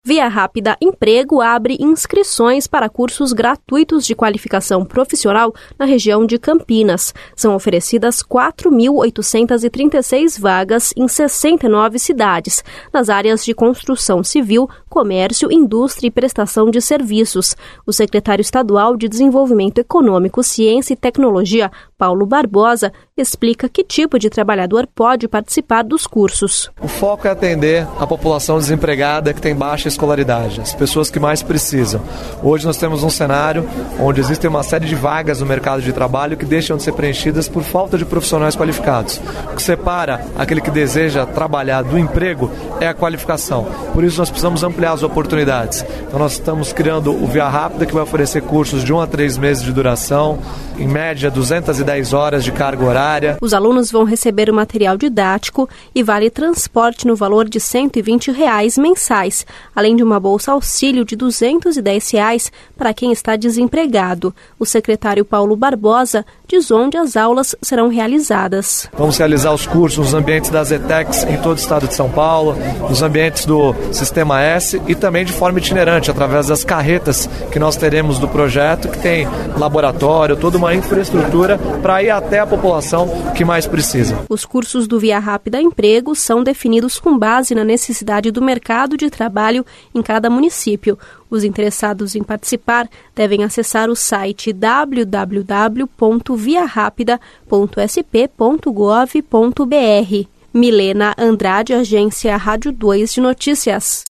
Via Rápida Emprego abre inscrições para cursos gratuitos de qualificação profissional na região de Campinas. São oferecidas 4.836 vagas em 69 cidades, nas áreas de construção civil, comércio, indústria e prestação de serviços. O secretário estadual de Desenvolvimento Econômico, Ciência e Tecnologia, Paulo Barbosa, explica que tipo de trabalhador pode participar dos cursos. O foco é atender a população desempregada que tem baixa escolaridade, as pessoas que mais precisam. Hoje nós temos um cenário onde existem uma série de vagas no mercado de trabalho que deixam de ser preenchidas por falta de profissionais qualificados. O que separa aquele que deseja trabalhar do emprego é a qualificação. Por isso nós precisamos ampliar as oportunidades. Então nós estamos criando o Via Rápida, que vai oferecer cursos de 1 a 3 meses de duração, em média 210 horas de carga horária. Os alunos vão receber o material didático e vale transporte no valor de R$ 120 mensais, além de uma bolsa auxílio de R$ 210 para quem está desempregado. O secretário Paulo Barbosa diz onde as aulas serão realizadas. Vamos realizar os cursos nos ambientes das ETECs em todo o estado de São Paulo, nos ambientes do Sistema S e também de forma itinerante, através das carretas que nós teremos do projeto, que tem laboratório, toda uma infraestrutura para ir até a população que mais precisa. Os cursos do Via Rápida Emprego são definidos com base na necessidade do mercado de trabalho em cada município. Os interessados em participar devem acessar o site www.viarapida.sp.gov.br. Milena Andrade, Agência Rádio 2 de Notícias.